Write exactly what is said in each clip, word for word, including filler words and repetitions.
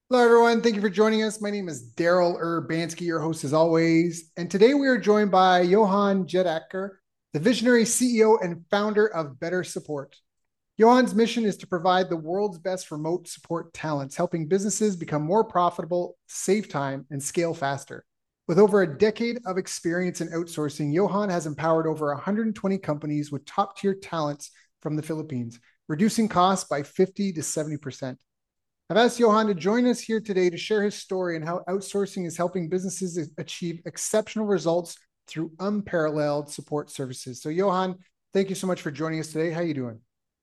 Hello, everyone. Thank you for joining us. My name is Daryl Urbanski, your host as always. And today we are joined by Johan Jedacker, the visionary C E O and founder of Better Support. Johan's mission is to provide the world's best remote support talents, helping businesses become more profitable, save time, and scale faster. With over a decade of experience in outsourcing, Johan has empowered over one hundred twenty companies with top tier talents from the Philippines, reducing costs by fifty to seventy percent. I've asked Johan to join us here today to share his story and how outsourcing is helping businesses achieve exceptional results through unparalleled support services. So, Johan, thank you so much for joining us today. How are you doing?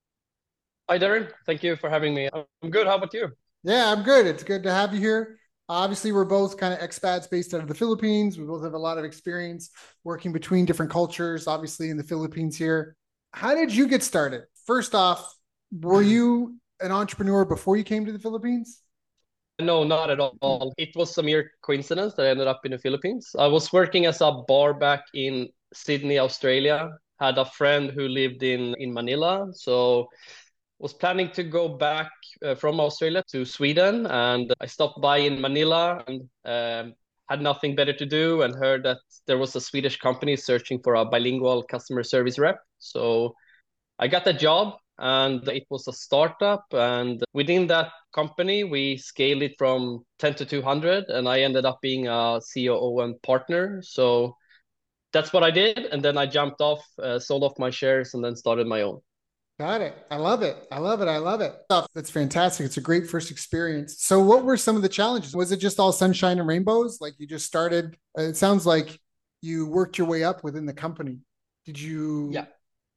Hi, Darren. Thank you for having me. I'm good. How about you? Yeah, I'm good. It's good to have you here. Obviously, we're both kind of expats based out of the Philippines. We both have a lot of experience working between different cultures, obviously, in the Philippines here. How did you get started? First off, were you an entrepreneur before you came to the Philippines? No, not at all. It was a mere coincidence that I ended up in the Philippines. I was working as a bar back in Sydney, Australia. Had a friend who lived in in Manila, so was planning to go back uh, from Australia to Sweden, and I stopped by in Manila and um, had nothing better to do, and heard that there was a Swedish company searching for a bilingual customer service rep. So I got a job and it was a startup. And within that company, we scaled it from ten to two hundred. And I ended up being a C O O and partner. So that's what I did. And then I jumped off, uh, sold off my shares, and then started my own. Got it. I love it. I love it. I love it. That's fantastic. It's a great first experience. So, what were some of the challenges? Was it just all sunshine and rainbows? Like you just started? It sounds like you worked your way up within the company. Did Yeah. you,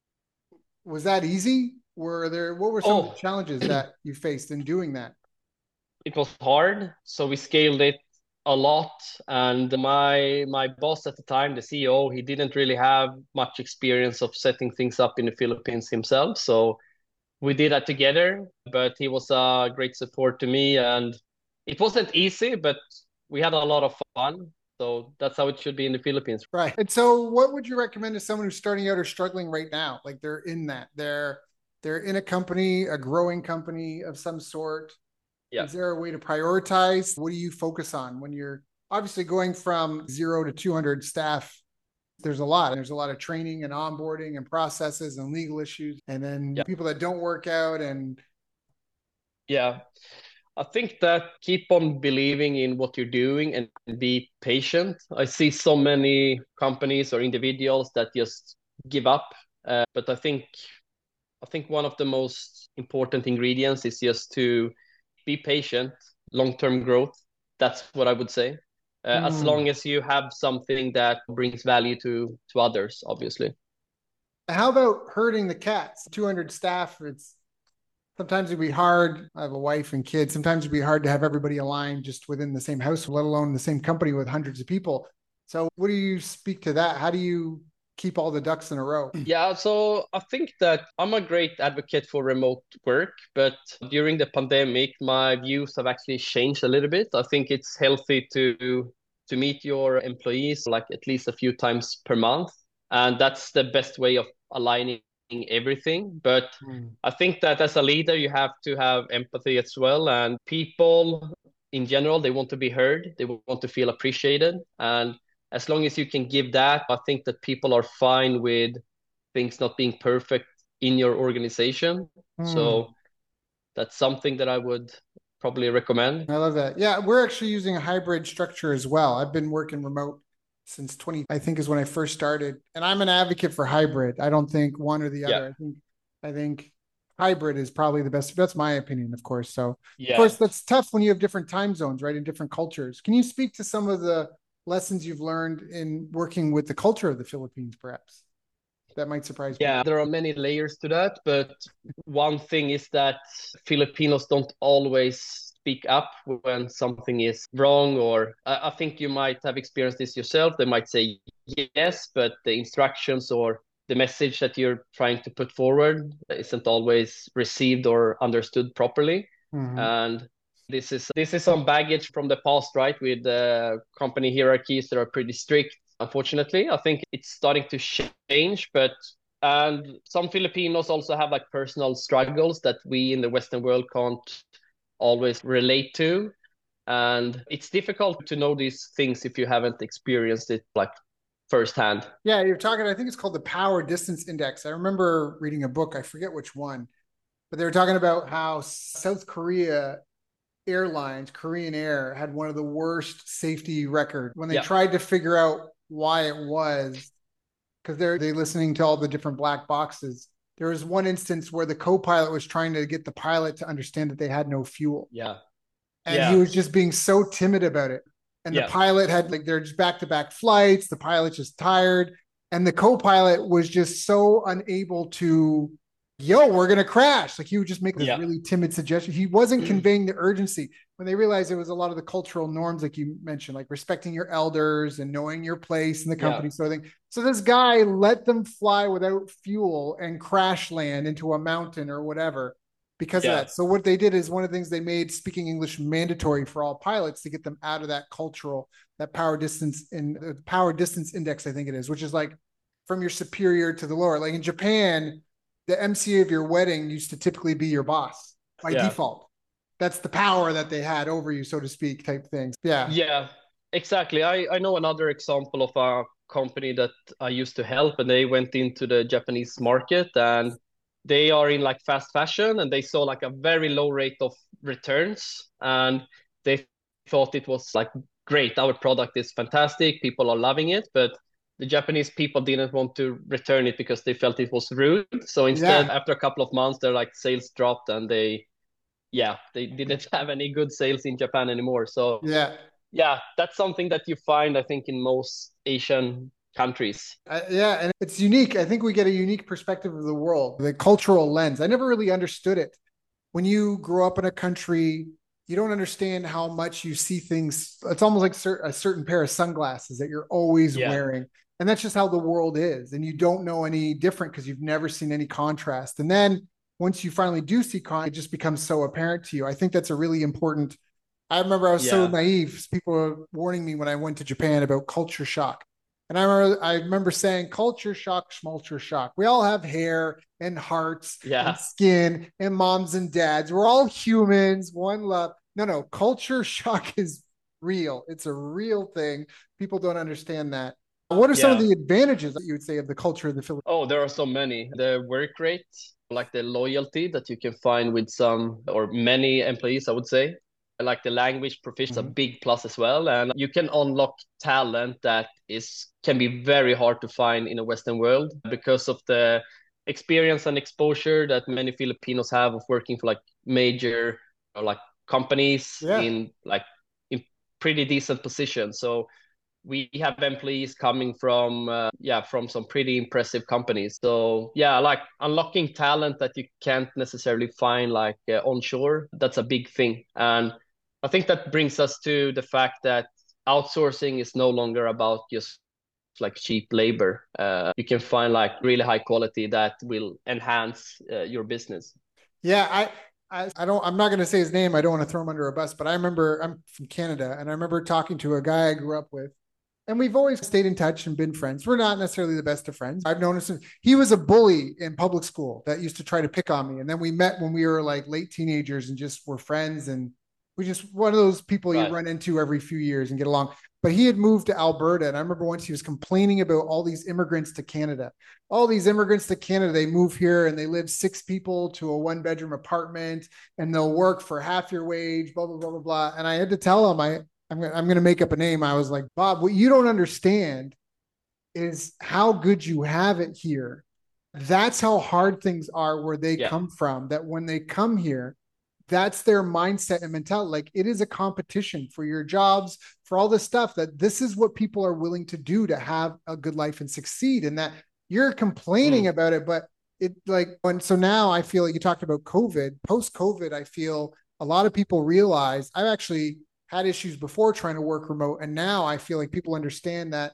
was that easy? Were there, what were some of the Oh, challenges that you faced in doing that? it was hard. So we scaled it a lot. And my my boss at the time, the C E O, he didn't really have much experience of setting things up in the Philippines himself. So we did that together, but he was a great support to me. And it wasn't easy, but we had a lot of fun. So that's how it should be in the Philippines. Right. And so, what would you recommend to someone who's starting out or struggling right now? Like they're in that, they're, they're in a company, a growing company of some sort. Yeah. Is there a way to prioritize? What do you focus on when you're obviously going from zero to two hundred staff? There's a lot. There's a lot of training and onboarding and processes and legal issues. And then Yeah. people that don't work out. And Yeah. I think that keep on believing in what you're doing and be patient. I see so many companies or individuals that just give up. Uh, but I think I think one of the most important ingredients is just to be patient, long-term growth. That's what I would say. Uh, as hmm, long as you have something that brings value to to others, obviously. how about herding the cats? two hundred staff. It's sometimes it'd be hard. I have a wife and kids. Sometimes it'd be hard to have everybody aligned just within the same house, let alone the same company with hundreds of people. So, what do you speak to that? How do you keep all the ducks in a row? Yeah, so I think that I'm a great advocate for remote work, but during the pandemic, my views have actually changed a little bit. I think it's healthy to to meet your employees like at least a few times per month, and that's the best way of aligning everything. But Hmm. I think that as a leader, you have to have empathy as well, and people in general, they want to be heard, they want to feel appreciated, and as long as you can give that, I think that people are fine with things not being perfect in your organization. Hmm. So that's something that I would probably recommend. I love that. Yeah, we're actually using a hybrid structure as well. I've been working remote since twenty, I think is when I first started. And I'm an advocate for hybrid. I don't think one or the Yeah. other. I think I think hybrid is probably the best. That's my opinion, of course. So, of Yeah. course, that's tough when you have different time zones, right? In different cultures. Can you speak to some of the lessons you've learned in working with the culture of the Philippines, perhaps? That might surprise Yeah, people. there are many layers to that, but one thing is that Filipinos don't always speak up when something is wrong, or I, I think you might have experienced this yourself. They might say yes, but the instructions or the message that you're trying to put forward isn't always received or understood properly. Mm-hmm. And this is this is some baggage from the past, right? With the company hierarchies that are pretty strict. Unfortunately, I think it's starting to change, but and some Filipinos also have like personal struggles that we in the Western world can't always relate to. And it's difficult to know these things if you haven't experienced it like firsthand. Yeah, you're talking, I think it's called the Power Distance Index. I remember reading a book, I forget which one, but they were talking about how South Korea Airlines, Korean Air, had one of the worst safety records when they Yeah. tried to figure out why it was, because they're they listening to all the different black boxes. There was one instance where the co-pilot was trying to get the pilot to understand that they had no fuel. Yeah. And he Yeah. was just being so timid about it. And the Yeah. pilot had like they're just back-to-back flights. The pilot's just tired. And the co-pilot was just so unable to, yo, we're gonna crash. Like he would just make this Yeah. really timid suggestion. He wasn't conveying the urgency. When they realized it was a lot of the cultural norms, like you mentioned, like respecting your elders and knowing your place in the company, Yeah. sort of thing. So this guy let them fly without fuel and crash land into a mountain or whatever because of Yeah. that. So what they did is one of the things they made speaking English mandatory for all pilots to get them out of that cultural, that power distance in the power distance index, I think it is, which is like from your superior to the lower. Like in Japan, the M C of your wedding used to typically be your boss by Yeah. default. That's the power that they had over you, so to speak, type things. Yeah. Yeah, exactly. I, I know another example of a company that I used to help, and they went into the Japanese market, and they are in like fast fashion, and they saw like a very low rate of returns, and they thought it was like great. Our product is fantastic. People are loving it, but the Japanese people didn't want to return it because they felt it was rude. So instead, Yeah. after a couple of months, their like sales dropped, and they yeah, they didn't have any good sales in Japan anymore. So Yeah. yeah, that's something that you find, I think, in most Asian countries. Uh, yeah. And it's unique. I think we get a unique perspective of the world, the cultural lens. I never really understood it. When you grow up in a country, you don't understand how much you see things. It's almost like cer- a certain pair of sunglasses that you're always Yeah, wearing. And that's just how the world is. And you don't know any different because you've never seen any contrast. And then once you finally do see con, it just becomes so apparent to you. I think that's a really important. I remember I was so yeah, naive. People were warning me when I went to Japan about culture shock. And I remember I remember saying culture shock, schmulture shock. We all have hair and hearts and yeah, skin and moms and dads. We're all humans, one love. No, no, culture shock is real. It's a real thing. People don't understand that. What are some of yeah. the advantages that you would say of the culture of the Philippines? Oh, there are so many. The work rate, like the loyalty that you can find with some or many employees, I would say. Like the language proficiency is a Mhm. big plus as well. And you can unlock talent that is can be very hard to find in a Western world because of the experience and exposure that many Filipinos have of working for like major or like companies Yeah. in like in pretty decent positions. So we have employees coming from uh, yeah from some pretty impressive companies. So yeah, like unlocking talent that you can't necessarily find like uh, onshore, that's a big thing. And I think that brings us to the fact that outsourcing is no longer about just like cheap labor. Uh, you can find like really high quality that will enhance uh, your business. Yeah, I, I, I don't. I'm not going to say his name. I don't want to throw him under a bus. But I remember I'm from Canada, and I remember talking to a guy I grew up with, and we've always stayed in touch and been friends. We're not necessarily the best of friends. I've known him since he was a bully in public school that used to try to pick on me, and then we met when we were like late teenagers and just were friends. And we just one of those people you Right. run into every few years and get along. But he had moved to Alberta, and I remember once he was complaining about all these immigrants to Canada. All these immigrants to Canada, they move here and they live six people to a one bedroom apartment, and they'll work for half your wage, blah blah blah blah blah. And I had to tell him, I I'm gonna, I'm going to make up a name. I was like, Bob, what you don't understand is how good you have it here. That's how hard things are where they Yeah. come from. That when they come here, that's their mindset and mentality. Like it is a competition for your jobs, for all this stuff, that this is what people are willing to do to have a good life and succeed. And that you're complaining Mm. about it, but it like when, so now I feel like you talked about COVID, post COVID, I feel a lot of people realize I've actually had issues before trying to work remote. And now I feel like people understand that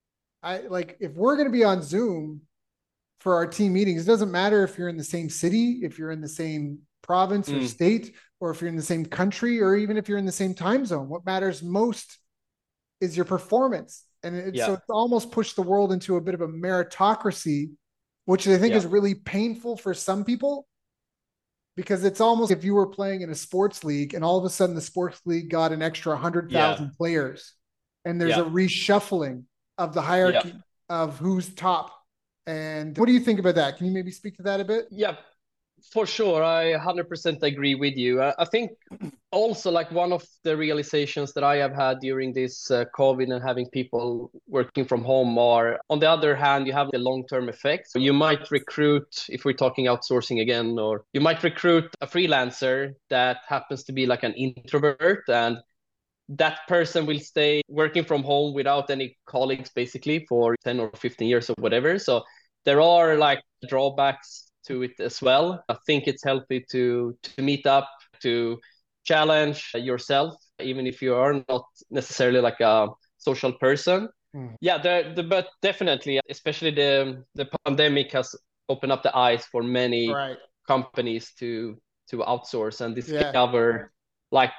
I like, if we're going to be on Zoom for our team meetings, it doesn't matter if you're in the same city, if you're in the same province or Mm. state, or if you're in the same country, or even if you're in the same time zone. What matters most is your performance. And it, so Yeah. it's almost pushed the world into a bit of a meritocracy, which I think Yeah. is really painful for some people. because it's almost if you were playing in a sports league and all of a sudden the sports league got an extra one hundred Yeah. thousand players and there's a Yeah. reshuffling of the Yeah. hierarchy of who's top. And what do you think about that? Can you maybe speak to that a bit? Yeah. For sure, I one hundred percent agree with you. I, I think also like one of the realizations that I have had during this uh, COVID and having people working from home are, on the other hand, you have the long-term effect. So you might recruit, if we're talking outsourcing again, or you might recruit a freelancer that happens to be like an introvert, and that person will stay working from home without any colleagues basically for ten or fifteen years or whatever. So there are like drawbacks to it as well. I think it's healthy to to meet up, to challenge yourself, even if you are not necessarily like a social person. Mm. Yeah, the, the but definitely, especially the the pandemic has opened up the eyes for many Right. companies to to outsource and Yeah. discover like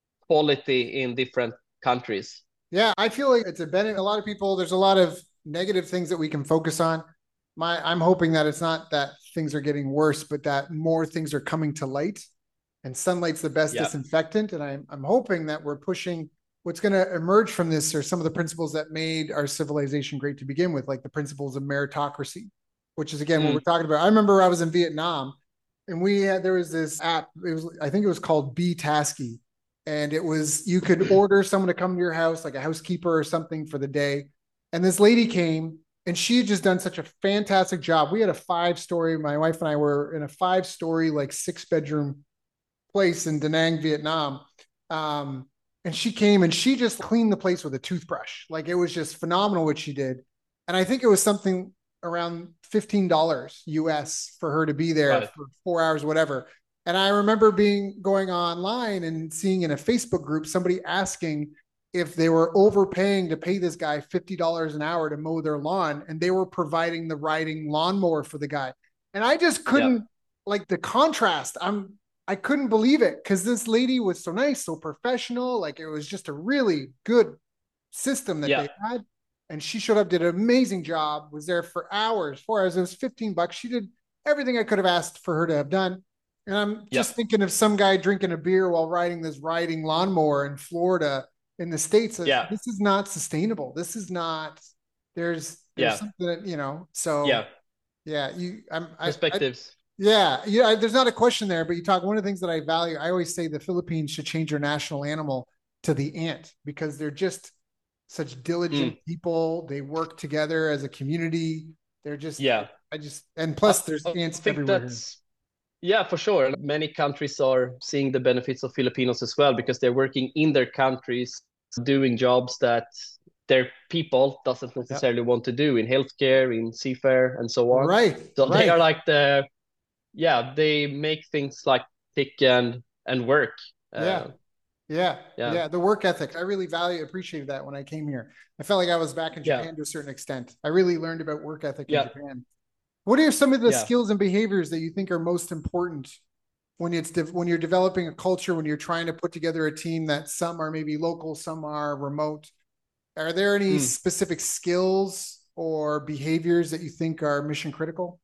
quality in different countries. Yeah. I feel like it's a benefit. A lot of people, there's a lot of negative things that we can focus on. My, I'm hoping that it's not that things are getting worse, but that more things are coming to light, and sunlight's the best Yeah. disinfectant. And I'm, I'm hoping that we're pushing what's going to emerge from this are some of the principles that made our civilization great to begin with, like the principles of meritocracy, which is again, what we're Mm. talking about. I remember I was in Vietnam and we had, there was this app, it was, I think it was called Be Tasky. And it was, you could order someone to come to your house, like a housekeeper or something for the day. And this lady came and she had just done such a fantastic job. We had a five story, my wife and I were in a five story, like six bedroom place in Da Nang, Vietnam. Um, and she came and she just cleaned the place with a toothbrush. Like it was just phenomenal what she did. And I think it was something around fifteen dollars U S for her to be there Right. for four hours, whatever. And I remember being going online and seeing in a Facebook group somebody asking if they were overpaying to pay this guy fifty dollars an hour to mow their lawn, and they were providing the riding lawnmower for the guy. And I just couldn't, Yeah. like the contrast. I'm I couldn't believe it because this lady was so nice, so professional. Like it was just a really good system that Yeah. they had. And she showed up, did an amazing job, was there for hours, four hours. It was fifteen bucks. She did everything I could have asked for her to have done. And I'm Yeah. just thinking of some guy drinking a beer while riding this riding lawnmower in Florida in the States. Yeah. This is not sustainable. This is not, there's, there's Yeah. something that, you know, so Yeah. yeah, you, I'm, I, I, Perspectives. yeah, yeah. There's not a question there, but you talk. One of the things that I value, I always say, the Philippines should change their national animal to the ant because they're just such diligent Mm. people. They work together as a community. They're just, Yeah. I just, and I, plus there's I ants think everywhere here. that's yeah, for sure. And many countries are seeing the benefits of Filipinos as well because they're working in their countries doing jobs that their people doesn't Yep. necessarily want to do in healthcare, in seafair, and so on. Right, So they right. are like the yeah, they make things like tick and and work. Yeah, Uh, yeah, yeah. yeah. The work ethic, I really value, appreciated that when I came here. I felt like I was back in Yeah. Japan to a certain extent. I really learned about work ethic in Yeah. Japan. What are some of the Yeah. skills and behaviors that you think are most important when it's de- when you're developing a culture, when you're trying to put together a team that some are maybe local, some are remote? Are there any Mm. specific skills or behaviors that you think are mission critical?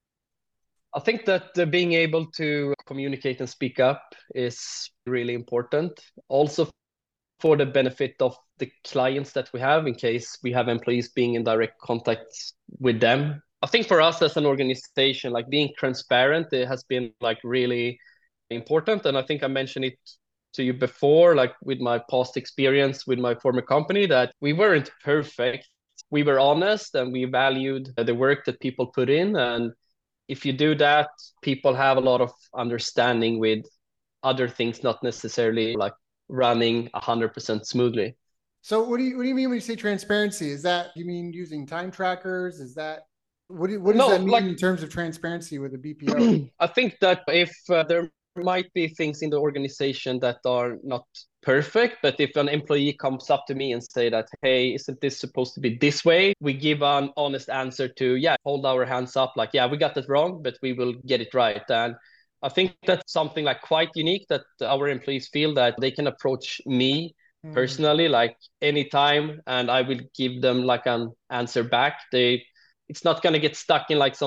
I think that uh, being able to communicate and speak up is really important. Also for the benefit of the clients that we have in case we have employees being in direct contact with them. I think for us as an organization, like being transparent, it has been like really important. And I think I mentioned it to you before, like with my past experience with my former company, that we weren't perfect. We were honest and we valued the work that people put in. And if you do that, people have a lot of understanding with other things, not necessarily like running one hundred percent smoothly. So what do you what do you mean when you say transparency? Is that you mean using time trackers? Is that what do, what does No, that mean like in terms of transparency with a B P O? I think that if uh, there might be things in the organization that are not perfect, but if an employee comes up to me and say that, hey, isn't this supposed to be this way? We give an honest answer to, yeah, hold our hands up, like, yeah, we got that wrong, but we will get it right. And I think that's something like quite unique that our employees feel that they can approach me Mm. personally, like anytime, and I will give them like an answer back. They, it's not gonna get stuck in like some mid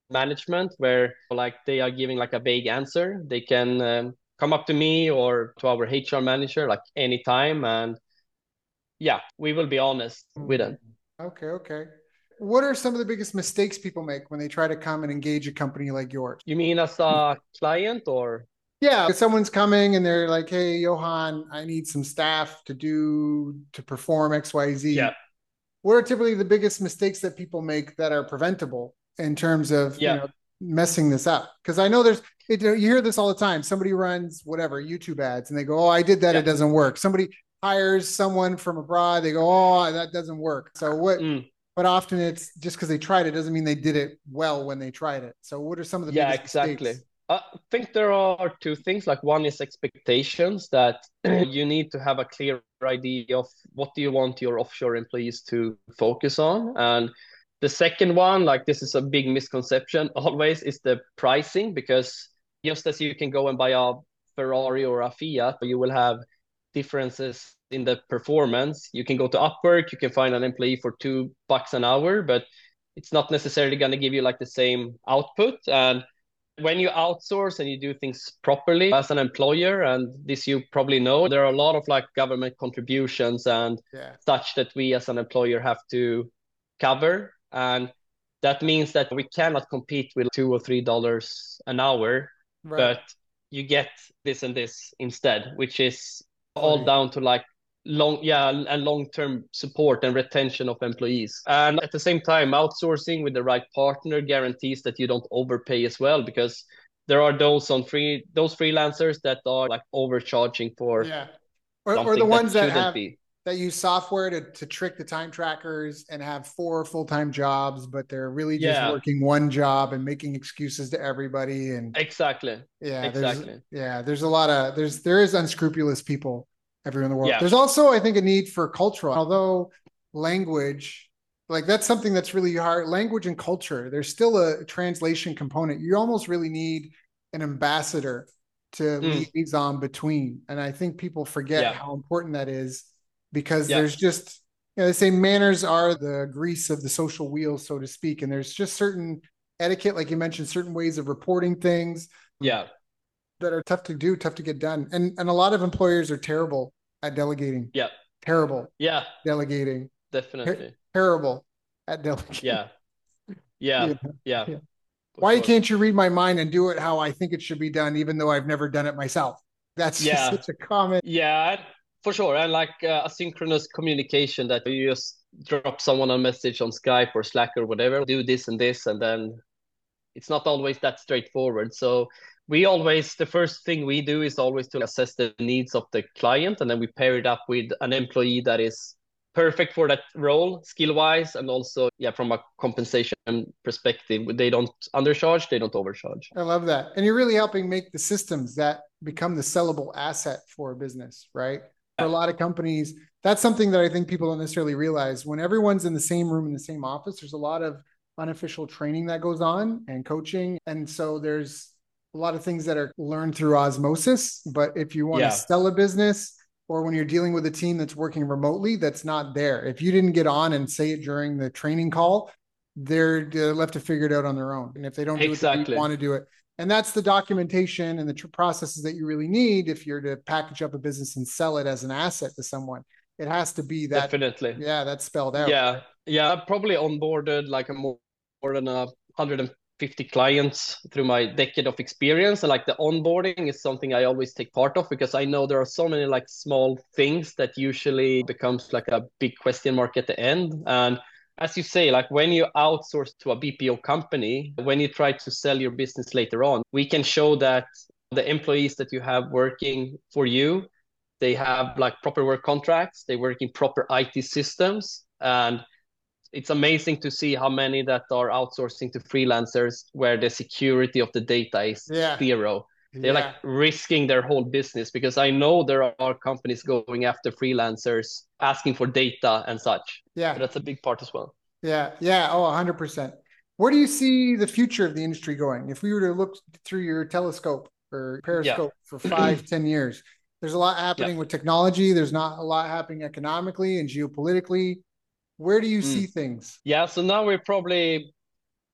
management where like they are giving like a vague answer. They can um, come up to me or to our H R manager like anytime, and yeah, we will be honest with Hmm. them. Okay, okay. What are some of the biggest mistakes people make when they try to come and engage a company like yours? You mean as a client or? Yeah, if someone's coming and they're like, "Hey, Johan, I need some staff to do to perform X Y Z." Yeah, What are typically the biggest mistakes that people make that are preventable in terms of, you yeah, know, messing this up? Because I know there's, it, you hear this all the time. Somebody runs whatever YouTube ads and they go, "Oh, I did that. yeah. It doesn't work." Somebody hires someone from abroad. They go, "Oh, that doesn't work." So what, Mm, but often it's just because they tried it doesn't mean they did it well when they tried it. So what are some of the yeah, biggest exactly. mistakes? I think there are two things. Like one is expectations that you need to have a clear idea of what do you want your offshore employees to focus on. And the second one, like this is a big misconception always, is the pricing because just as you can go and buy a Ferrari or a Fiat, you will have differences in the performance. You can go to Upwork, you can find an employee for two bucks an hour, but it's not necessarily going to give you like the same output. And when you outsource and you do things properly as an employer, and this you probably know, there are a lot of like government contributions and Yeah. such that we as an employer have to cover. And that means that we cannot compete with two or three dollars an hour, Right. but you get this and this instead, which is all Quality. down to like long yeah and long-term support and retention of employees. And at the same time, outsourcing with the right partner guarantees that you don't overpay as well, because there are those on free those freelancers that are like overcharging for Yeah. Or, or the something that ones that shouldn't have be. that use software to, to trick the time trackers and have four full-time jobs, but they're really just Yeah, working one job and making excuses to everybody. And exactly, yeah, there's exactly. yeah, there's a lot of there's there is unscrupulous people everywhere in the world. Yeah, There's also, I think, a need for cultural, although language, like that's something that's really hard. Language and culture, there's still a translation component. You almost really need an ambassador to mm, liaison between. And I think people forget yeah, how important that is because yeah, there's just, you know, they say manners are the grease of the social wheel, so to speak. And there's just certain etiquette, like you mentioned, certain ways of reporting things yeah, that are tough to do, tough to get done. And and a lot of employers are terrible at delegating, yeah, terrible yeah, delegating, ter- definitely. terrible at delegating. Yeah, yeah, Yeah. yeah, Yeah. for Why sure. can't you read my mind and do it how I think it should be done, even though I've never done it myself? That's just Yeah, such a common. yeah, for sure. And like uh, asynchronous communication that you just drop someone a message on Skype or Slack or whatever, do this and this, and then it's not always that straightforward. So we always, the first thing we do is always to assess the needs of the client, and then we pair it up with an employee that is perfect for that role, skill wise, and also, yeah, from a compensation perspective, they don't undercharge, they don't overcharge. I love that. And you're really helping make the systems that become the sellable asset for a business, right? For a Yeah, lot of companies, that's something that I think people don't necessarily realize. When everyone's in the same room in the same office, there's a lot of unofficial training that goes on and coaching. And so there's a lot of things that are learned through osmosis. But if you want to yeah, sell a business or when you're dealing with a team that's working remotely, that's not there. If you didn't get on and say it during the training call, they're, they're left to figure it out on their own. And if they don't do it the way you exactly. want to do it, and that's the documentation and the tr- processes that you really need if you're to package up a business and sell it as an asset to someone. It has to be that, Definitely. yeah, that's spelled out, Yeah, right? yeah. I've probably onboarded like a more, more than a hundred fifty clients through my decade of experience, and like the onboarding is something I always take part of because I know there are so many like small things that usually becomes like a big question mark at the end. And as you say, like when you outsource to a B P O company, when you try to sell your business later on, we can show that the employees that you have working for you, they have like proper work contracts, they work in proper I T systems, and it's amazing to see how many that are outsourcing to freelancers where the security of the data is Yeah. zero. They're like Yeah. risking their whole business because I know there are companies going after freelancers asking for data and such. So Yeah. that's a big part as well. Yeah. Yeah. Oh, one hundred percent. Where do you see the future of the industry going? If we were to look through your telescope or Yeah. periscope for five, ten years, there's a lot Yeah. happening with technology. There's not a lot happening economically and geopolitically. Where do you see Mm. things? Yeah. So now we're probably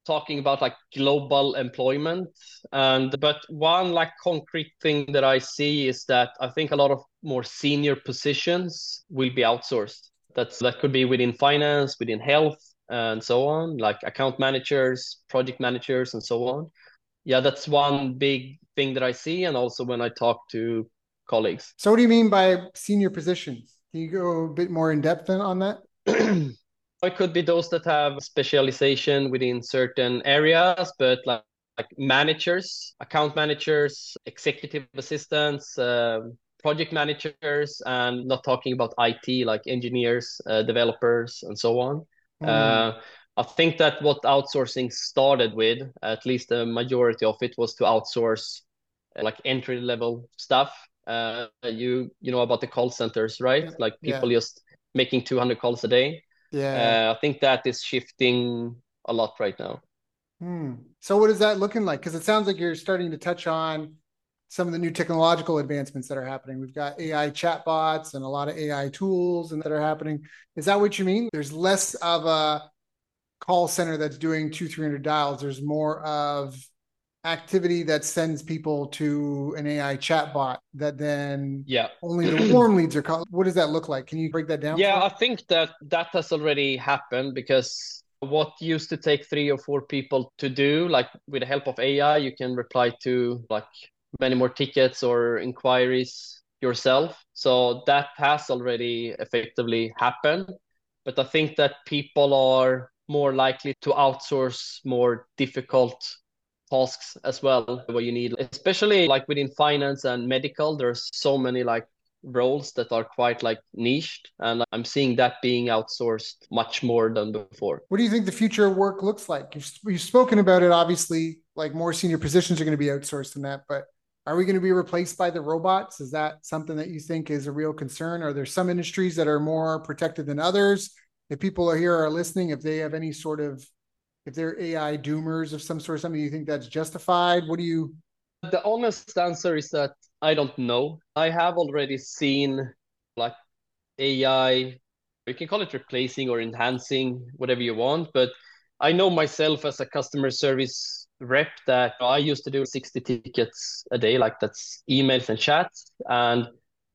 talking about like global employment. And but one like concrete thing that I see is that I think a lot of more senior positions will be outsourced. That's that could be within finance, within health, and so on, like account managers, project managers, and so on. Yeah, that's one big thing that I see, and also when I talk to colleagues. So what do you mean by senior positions? Can you go a bit more in depth on that? It could be those that have specialization within certain areas, but like, like managers, account managers, executive assistants, uh, project managers, and not talking about I T, like engineers, uh, developers, and so on. Mm. Uh, I think that what outsourcing started with, at least the majority of it, was to outsource uh, like entry level stuff. Uh, you you know about the call centers, right? Yeah. Like people Yeah. just making two hundred calls a day. Yeah. Uh, I think that is shifting a lot right now. Hmm. So what is that looking like? Because it sounds like you're starting to touch on some of the new technological advancements that are happening. We've got A I chatbots and a lot of A I tools and that are happening. Is that what you mean? There's less of a call center that's doing two, three hundred dials. There's more of activity that sends people to an A I chatbot that then yeah only the warm leads are called. What does that look like? Can you break that down? Yeah, I think that that has already happened, because what used to take three or four people to do, like with the help of A I, you can reply to like many more tickets or inquiries yourself. So that has already effectively happened. But I think that people are more likely to outsource more difficult tasks as well, where you need, especially like within finance and medical, there's so many like roles that are quite like niched, and I'm seeing that being outsourced much more than before. What do you think the future of work looks like? You've, you've spoken about it, obviously, like more senior positions are going to be outsourced than that, but are we going to be replaced by the robots? Is that something that you think is a real concern? Are there some industries that are more protected than others? If people are here are listening, if they have any sort of, if they're A I doomers of some sort, something you think that's justified? What do you? The honest answer is that I don't know. I have already seen like A I, you can call it replacing or enhancing, whatever you want, but I know myself as a customer service rep that I used to do sixty tickets a day, like that's emails and chats. And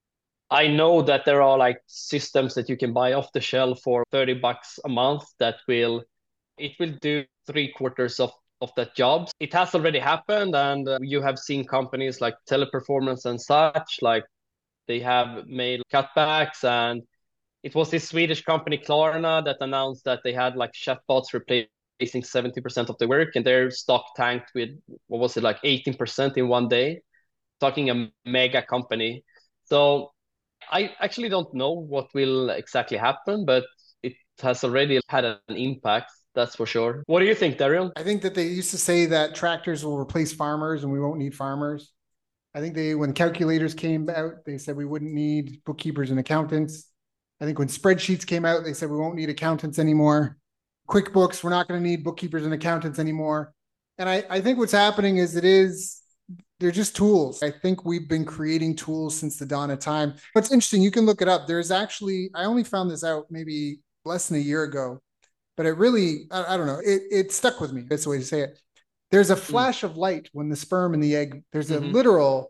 I know that there are like systems that you can buy off the shelf for thirty bucks a month that will, it will do three quarters of of that job. It has already happened, and uh, you have seen companies like Teleperformance and such, like they have made cutbacks. And it was this Swedish company Klarna that announced that they had like chatbots replacing seventy percent of the work, and their stock tanked with, what was it, like eighteen percent in one day, talking a mega company. So I actually don't know what will exactly happen, but it has already had an impact. That's for sure. What do you think, Daryl? I think that they used to say that tractors will replace farmers and we won't need farmers. I think they, when calculators came out, they said we wouldn't need bookkeepers and accountants. I think when spreadsheets came out, they said we won't need accountants anymore. QuickBooks, we're not going to need bookkeepers and accountants anymore. And I, I think what's happening is it is, they're just tools. I think we've been creating tools since the dawn of time. What's interesting, you can look it up. There's actually, I only found this out maybe less than a year ago, but it really, I, I don't know, it, it stuck with me. That's the way to say it. There's a flash mm. of light when the sperm and the egg, there's mm-hmm. a literal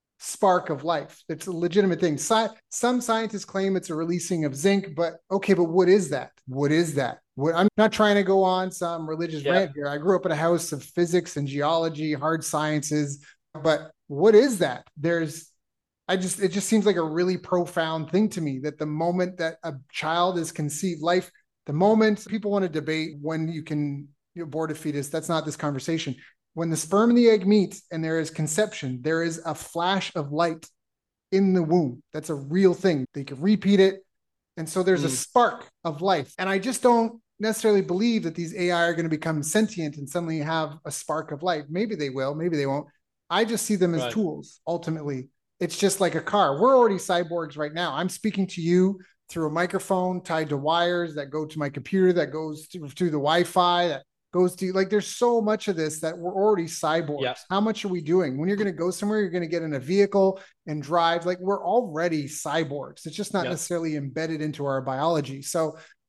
spark of life. It's a legitimate thing. Sci- some scientists claim it's a releasing of zinc, but okay, but what is that? What is that? What, I'm not trying to go on some religious yeah. rant here. I grew up in a house of physics and geology, hard sciences, but what is that? There's, I just, it just seems like a really profound thing to me that the moment that a child is conceived, life, the moment people want to debate when you can you abort a fetus, that's not this conversation. When the sperm and the egg meet and there is conception, there is a flash of light in the womb. That's a real thing. They can repeat it. And so there's mm. a spark of life. And I just don't necessarily believe that these A I are going to become sentient and suddenly have a spark of light. Maybe they will, maybe they won't. I just see them as right. tools, ultimately. It's just like a car. We're already cyborgs right now. I'm speaking to you through a microphone tied to wires that go to my computer, that goes to, through the Wi-Fi, that goes to, like, there's so much of this that we're already cyborgs. Yeah. How much are we doing? When you're going to go somewhere, you're going to get in a vehicle and drive. Like, we're already cyborgs. It's just not yeah. necessarily embedded into our biology. So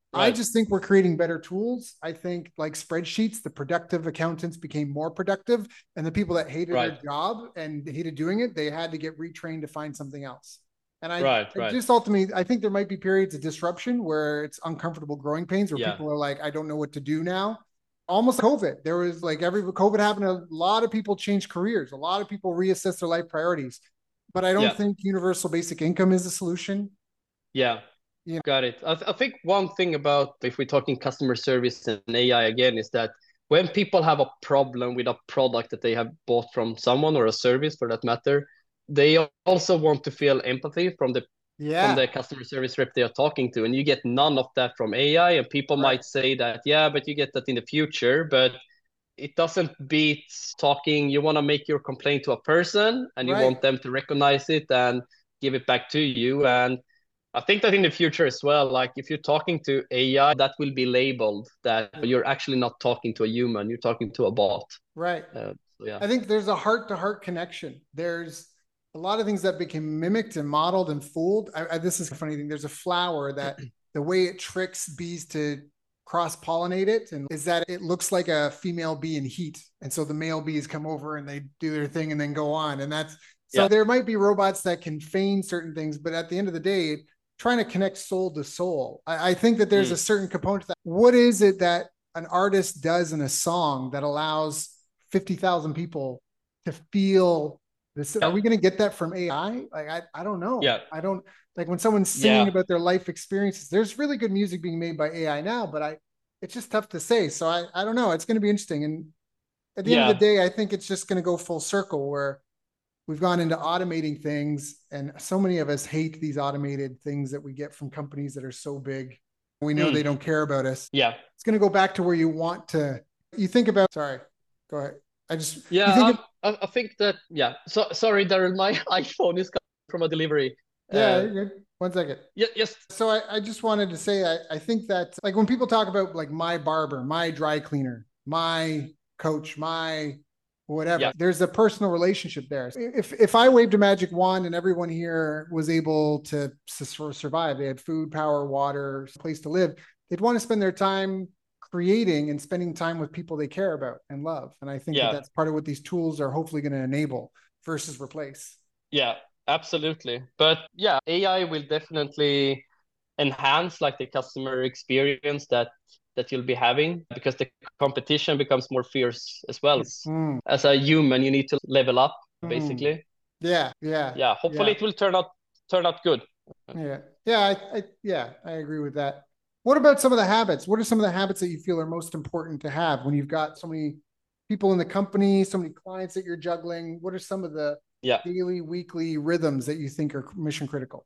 I Right. just think we're creating better tools. I think like spreadsheets, the productive accountants became more productive, and the people that hated Right. their job and hated doing it, they had to get retrained to find something else. And I, Right. I Right. just ultimately, I think there might be periods of disruption where it's uncomfortable growing pains, where Yeah. people are like, I don't know what to do now. Almost like COVID. There was like every COVID happened, a lot of people changed careers, a lot of people reassess their life priorities. But I don't Yeah. think universal basic income is the solution. Yeah. You know, Got it. I, th I think one thing about if we're talking customer service and A I again is that when people have a problem with a product that they have bought from someone or a service for that matter, they also want to feel empathy from the from yeah, the customer service rep they are talking to, and you get none of that from A I. And people right, might say that, yeah, but you get that in the future, but it doesn't beat talking. You want to make your complaint to a person, and you right. want them to recognize it and give it back to you. And I think that in the future as well, like if you're talking to A I, that will be labeled that you're actually not talking to a human, you're talking to a bot. Right. Uh, so yeah. I think there's a heart to heart connection. There's a lot of things that became mimicked and modeled and fooled. I, I, this is a funny thing. There's a flower that the way it tricks bees to cross pollinate it and is that it looks like a female bee in heat. And so the male bees come over and they do their thing and then go on. And that's so Yeah. there might be robots that can feign certain things, but at the end of the day, trying to connect soul to soul. I, I think that there's Mm. a certain component to that. What is it that an artist does in a song that allows fifty thousand people to feel this? Are Yeah. we going to get that from A I? Like, I, I don't know. Yeah. I don't like when someone's singing Yeah. about their life experiences. There's really good music being made by A I now, but I, it's just tough to say. So I, I don't know. It's going to be interesting. And at the end of the Yeah. day, I think it's just going to go full circle where we've gone into automating things. And so many of us hate these automated things that we get from companies that are so big. We know Mm. they don't care about us. Yeah. It's going to go back to where you want to, you think about, sorry, go ahead. I just, you Yeah. think, Um, of, I, I think that, yeah. So sorry, Darren, my iPhone is coming from a delivery. yeah, Uh, you're good. One second. yeah, yes. So I, I just wanted to say, I, I think that like when people talk about like my barber, my dry cleaner, my coach, my whatever, Yeah. there's a personal relationship there. If, if I waved a magic wand and everyone here was able to survive, they had food, power, water, place to live, they'd want to spend their time creating and spending time with people they care about and love. And I think that Yeah. that's part of what these tools are hopefully going to enable versus replace. Yeah, absolutely. But yeah, A I will definitely enhance like the customer experience that that you'll be having because the competition becomes more fierce as well. Mm, As a human, you need to level up mm. basically. Yeah, yeah, Yeah, hopefully yeah. it will turn out turn out good. Yeah. Yeah. I, I, yeah, I agree with that. What about some of the habits? What are some of the habits that you feel are most important to have when you've got so many people in the company, so many clients that you're juggling? What are some of the Yeah. daily, weekly rhythms that you think are mission critical?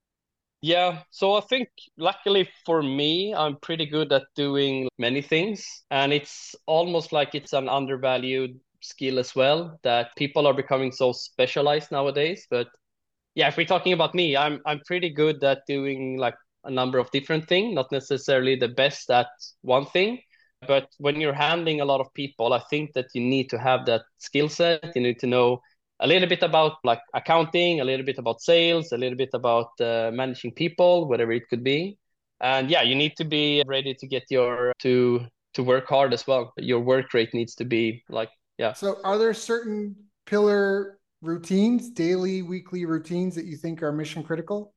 Yeah, so I think luckily for me, I'm pretty good at doing many things, and it's almost like it's an undervalued skill as well that people are becoming so specialized nowadays. But yeah, if we're talking about me, I'm I'm pretty good at doing like a number of different things, not necessarily the best at one thing. But when you're handling a lot of people, I think that you need to have that skill set. You need to know a little bit about like accounting, a little bit about sales, a little bit about uh, managing people, whatever it could be. And yeah, you need to be ready to get your to to work hard as well. Your work rate needs to be like yeah. So, are there certain pillar routines, daily, weekly routines that you think are mission critical?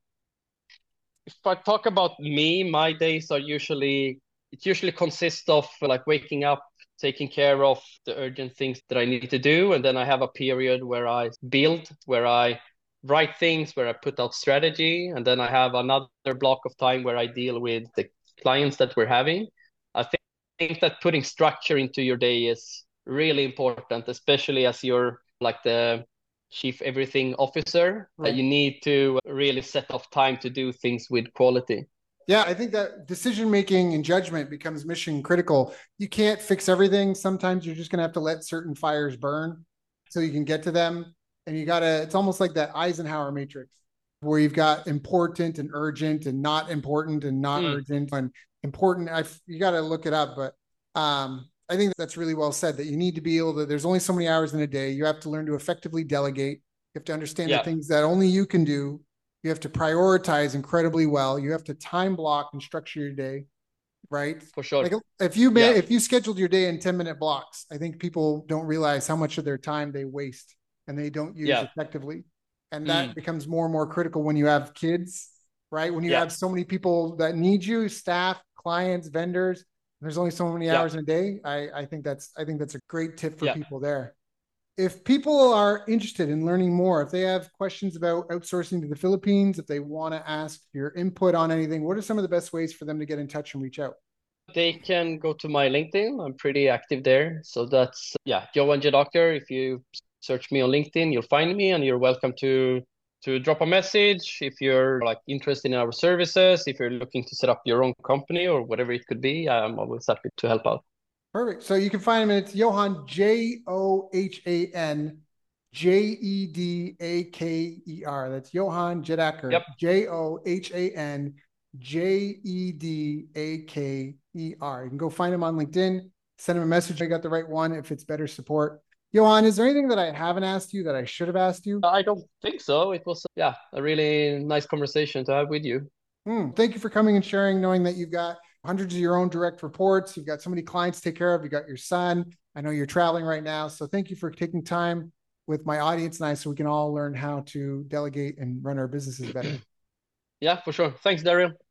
If I talk about me, my days are usually it usually consists of like waking up, taking care of the urgent things that I need to do, and then I have a period where I build, where I write things, where I put out strategy, and then I have another block of time where I deal with the clients that we're having. I think, think that putting structure into your day is really important, especially as you're like the chief everything officer. Uh, Right. you need to really set off time to do things with quality. Yeah, I think that decision making and judgment becomes mission critical. You can't fix everything. Sometimes you're just going to have to let certain fires burn so you can get to them. And you got to, it's almost like that Eisenhower matrix where you've got important and urgent and not important and not Mm, urgent and important. I you got to look it up, but um, I think that's really well said that you need to be able to, there's only so many hours in a day. You have to learn to effectively delegate. You have to understand the yeah, things that only you can do. You have to prioritize incredibly well. You have to time block and structure your day. right? For sure. Like if you Yeah. if you scheduled your day in ten minute blocks, I think people don't realize how much of their time they waste and they don't use Yeah. effectively. And that Mm. becomes more and more critical when you have kids, right? When you Yeah. have so many people that need you, staff, clients, vendors, there's only so many Yeah. hours in a day. I, I think that's I think that's a great tip for Yeah. people there. If people are interested in learning more, if they have questions about outsourcing to the Philippines, if they want to ask your input on anything, what are some of the best ways for them to get in touch and reach out? They can go to my LinkedIn. I'm pretty active there. So that's, yeah, Johan Jedakar. If you search me on LinkedIn, you'll find me, and you're welcome to to drop a message if you're like interested in our services, if you're looking to set up your own company or whatever it could be. I'm always happy to help out. Perfect. So you can find him. It's Johan, J O H A N J E D A K E R. That's Johan Jedakar, Yep. J O H A N J E D A K E R. You can go find him on LinkedIn, send him a message. I got the right one if it's better support. Johan, is there anything that I haven't asked you that I should have asked you? I don't think so. It was, yeah, a really nice conversation to have with you. Hmm. Thank you for coming and sharing, knowing that you've got hundreds of your own direct reports. You've got so many clients to take care of. You got your son. I know you're traveling right now. So thank you for taking time with my audience and I so we can all learn how to delegate and run our businesses better. Yeah, for sure. Thanks, Daryl.